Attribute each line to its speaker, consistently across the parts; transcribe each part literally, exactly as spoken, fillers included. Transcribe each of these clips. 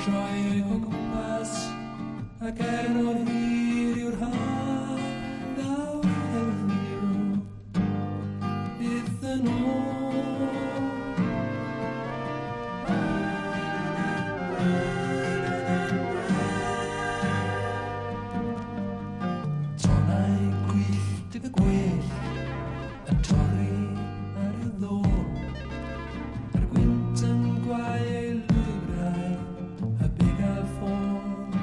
Speaker 1: troi o gwmpas ac er mor hir yw'r haf ddaw heddiw bydd yn ôl. Tonau gwyllt y gwell yn torri ar y ddo, a'r gwynt yn gwau ei lwybrau a begal ffôn.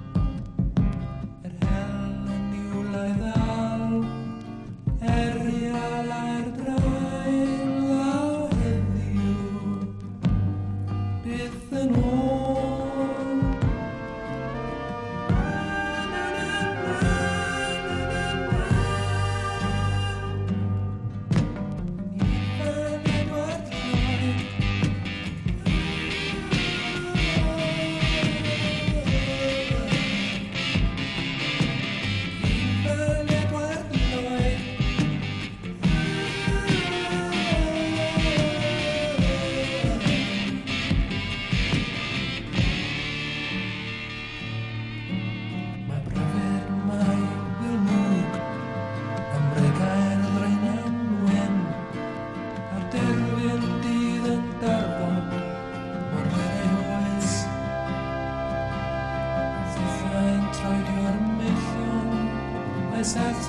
Speaker 1: Yr hel yn niwlau ddal, erial a'r draen ddaw heddiw byth yn ôl. As I